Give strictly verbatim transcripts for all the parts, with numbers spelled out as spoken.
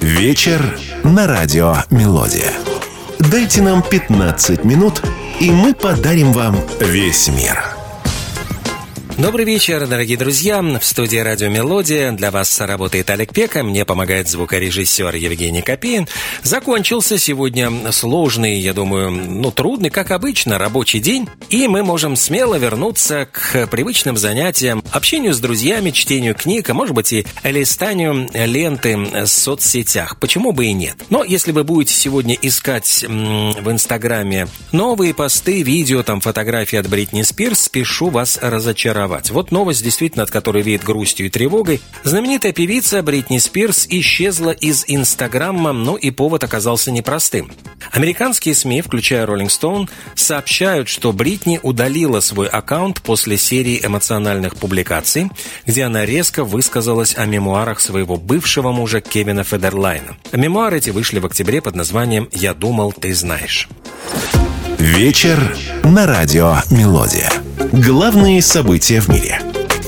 Вечер на радио «Мелодия». Дайте нам пятнадцать минут, и мы подарим вам весь мир. Добрый вечер, дорогие друзья. В студии «Радио Мелодия» для вас работает Олег Пека, мне помогает звукорежиссер Евгений Копеин. Закончился сегодня сложный, я думаю, ну трудный, как обычно, рабочий день, и мы можем смело вернуться к привычным занятиям, общению с друзьями, чтению книг, а может быть и листанию ленты в соцсетях. Почему бы и нет? Но если вы будете сегодня искать м- в Инстаграме новые посты, видео, там фотографии от Бритни Спирс, спешу вас разочаровать. Вот новость, действительно, от которой веет грустью и тревогой. Знаменитая певица Бритни Спирс исчезла из Инстаграма, но и повод оказался непростым. Американские СМИ, включая Rolling Stone, сообщают, что Бритни удалила свой аккаунт после серии эмоциональных публикаций, где она резко высказалась о мемуарах своего бывшего мужа Кевина Федерлайна. Мемуары эти вышли в октябре под названием «Я думал, ты знаешь». Вечер на радио «Мелодия». Главные события в мире.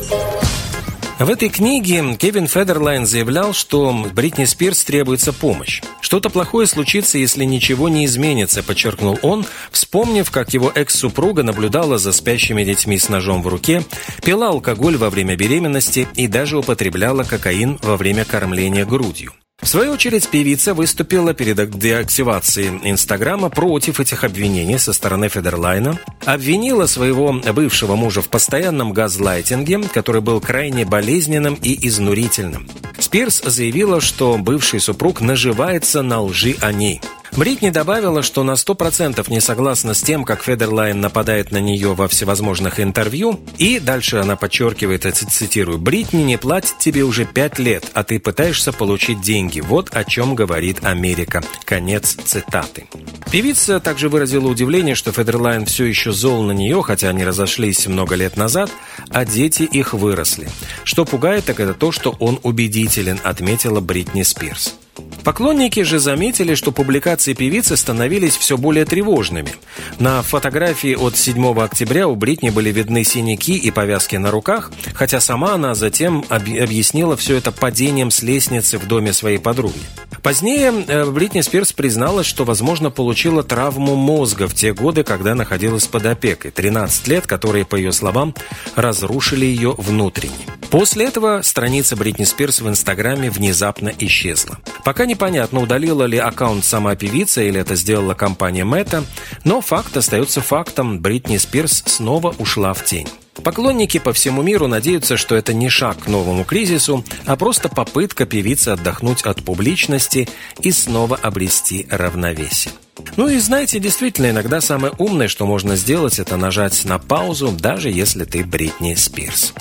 В этой книге Кевин Федерлайн заявлял, что Бритни Спирс требуется помощь. «Что-то плохое случится, если ничего не изменится», — подчеркнул он, вспомнив, как его экс-супруга наблюдала за спящими детьми с ножом в руке, пила алкоголь во время беременности и даже употребляла кокаин во время кормления грудью. В свою очередь, певица выступила перед деактивацией Инстаграма против этих обвинений со стороны Федерлайна, обвинила своего бывшего мужа в постоянном газлайтинге, который был крайне болезненным и изнурительным. Спирс заявила, что бывший супруг наживается на лжи о ней. Бритни добавила, что на сто процентов не согласна с тем, как Федерлайн нападает на нее во всевозможных интервью, и дальше она подчеркивает, цитирую, «Бритни не платит тебе уже пять лет, а ты пытаешься получить деньги. Вот о чем говорит Америка». Конец цитаты. Певица также выразила удивление, что Федерлайн все еще зол на нее, хотя они разошлись много лет назад, а дети их выросли. Что пугает, так это то, что он убедителен, отметила Бритни Спирс. Поклонники же заметили, что публикации певицы становились все более тревожными. На фотографии от седьмого октября у Бритни были видны синяки и повязки на руках, хотя сама она затем объяснила все это падением с лестницы в доме своей подруги. Позднее Бритни Спирс призналась, что, возможно, получила травму мозга в те годы, когда находилась под опекой. тринадцать лет, которые, по ее словам, разрушили ее внутренне. После этого страница Бритни Спирс в Инстаграме внезапно исчезла. Пока непонятно, удалила ли аккаунт сама певица или это сделала компания Мета, но факт остается фактом: Бритни Спирс снова ушла в тень. Поклонники по всему миру надеются, что это не шаг к новому кризису, а просто попытка певицы отдохнуть от публичности и снова обрести равновесие. Ну и знаете, действительно, иногда самое умное, что можно сделать, это нажать на паузу, даже если ты Бритни Спирс.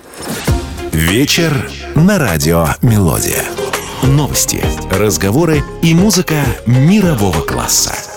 Вечер на радио «Мелодия». Новости, разговоры и музыка мирового класса.